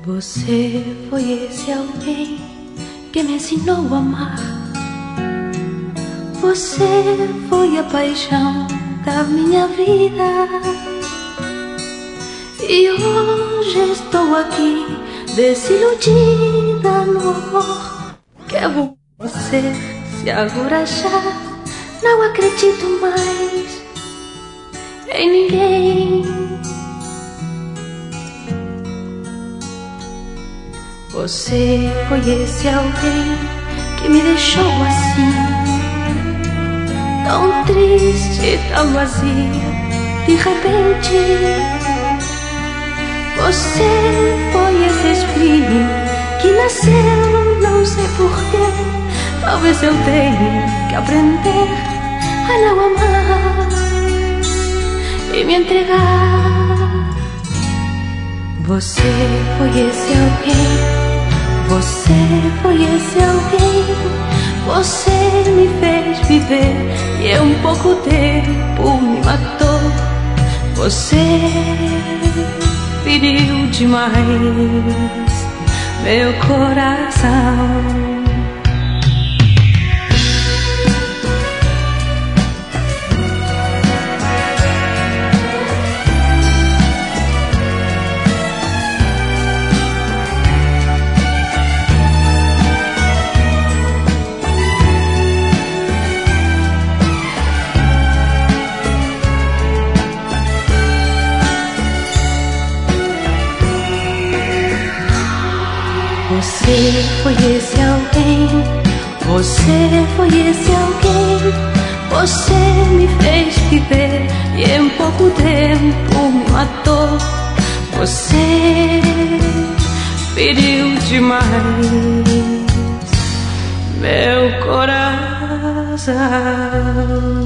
Você foi esse alguém que me ensinou a amar. Você foi a paixão da minha vida. E hoje estou aqui desiludida no amor que eu vou você. Se agora já não acredito mais em ninguém. Você foi esse alguém que me deixou assim, tão triste, tão vazia, de repente. Você foi esse espinho que nasceu, não sei porquê. Talvez eu tenha que aprender a não amar e me entregar. Você foi esse alguém. Você foi esse alguém. Você me fez viver e em um pouco tempo me matou. Você feriu demais meu coração. Você foi esse alguém. Você foi esse alguém. Você me fez viver e em pouco tempo me matou. Você feriu demais meu coração.